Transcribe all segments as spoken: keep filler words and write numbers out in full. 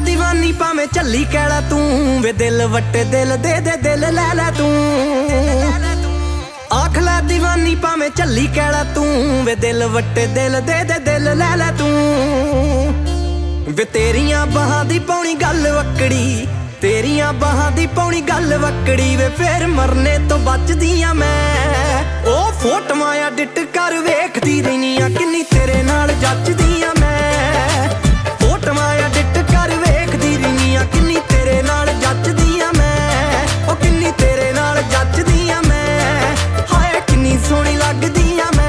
दीवानी भावें झल्ली कैला तू वे दिल वट्टे दिल दे दे दिल लै लै तू आख लै दीवानी भावें झल्ली कैला तू वे दिल वट्टे दिल दे दे दिल लै लै तू वे तेरियां बाहां दी पौनी गल वक्कड़ी तेरियां बाहां दी पौनी गल वक्कड़ी वे फिर मरने तो बचदियां मैं ओ फोटोआं एडिट कर वेखदी रहनियां किन्नी तेरे नाल जचदियां मैं फोटोआं एडिट कर वेखदी रहनियां किन्नी तेरे नाल जचदियां मैं ओ किन्नी तेरे नाल जचदियां मैं हाय किन्नी सोहनी लगदियां मैं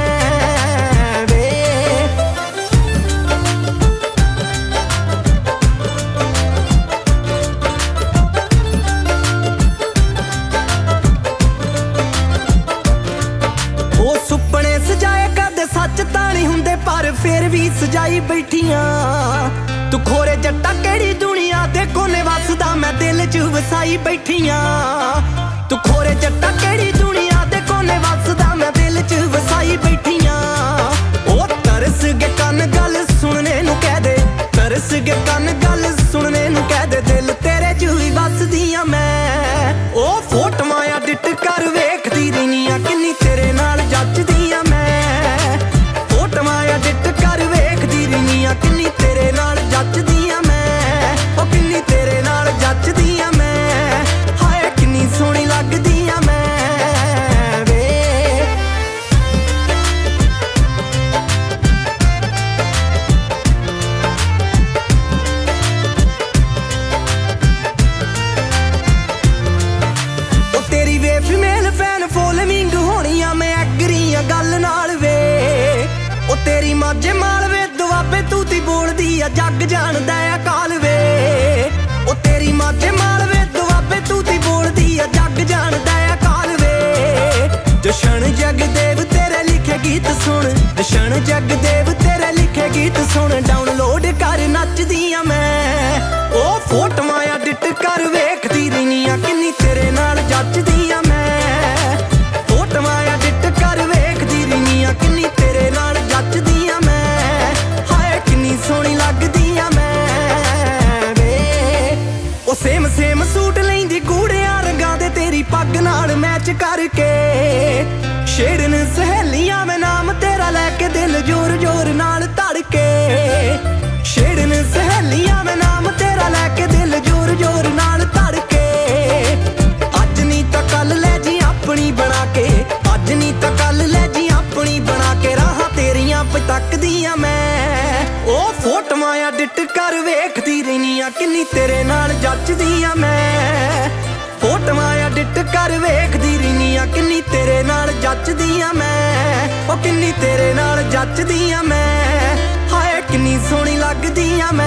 सुपने सजाए कदे सच तां नहीं हुंदे पर फिर भी सजाई बैठियां तू खोरे जट्टा केड़ी दुनिया दे कोने वसदा मैं दिल च वसाई बैठियां तू खोरे जट्टा केड़ी दुनिया दे कोने वसदा मैं दिल च वसाई बैठियां ओ तरस के कन गल सुनने नु कह दे तरस के कन गल सुनने नु कह दे दिल तेरे च ही वसदियां मैं ओ फोटोआं एडिट कर वेखदी रहनियां किन्नी तेरे नाल जचदियां मैं फोटोआं एडिट कर वेखदी रहनियां किन्नी तेरे नाल जचदियां मैं ओ किन्नी तेरे नाल जचदियां मैं हाय किन्नी सोहनी लगदियां मैं वे ओ तेरी वे फीमेल फैन फॉलोइंग होनियां मैं एग्री गल नाल वे ओ तेरी माझे मालवे दुआबे तू ती बोलदी आ जग जानदा है काल वे ओ तेरी माझे मालवे दुआबे तू ती बोलदी आ जग जानदा है काल वे जशन जगदेव तेरे लिखे गीत सुन जशन जगदेव तेरे लिखे गीत सुन डाउनलोड कर नचदियां मैं ओ फोटोआं एडिट कर वेखदी रहनियां किन्नी तेरे नाल जचदियां मैं फोटोआं एडिट कर वेखदी रहनियां किन्नी तेरे नाल जचदियां मैं हाय किन्नी सोहनी लगदियां मैं वे ओ सेम सेम सूट लैंदी गूड़ियां रंगां दे तेरी पग नाल मैच करके छेड़न सहेलियां मैं नाम तेरा लैके दिल जोर जोर नाल धड़के छेड़न सहेलियां मैं नाम तेरा लैके दिल जोर जोर नाल धड़के अज नी तां कल लै जी अपनी बना के अज नी तां कल लै जी अपनी बना के राहां तेरियां पे तकदियां मैं ओ फोटोआं एडिट कर वेखदी रहनियां किन्नी तेरे नाल जचदियां मैं फोटोआं एडिट कर वेखदी रहनियां किन्नी तेरे नाल जचदियां मैं ओ किन्नी तेरे नाल जचदियां मैं हाय किन्नी सोहनी लगदियां मैं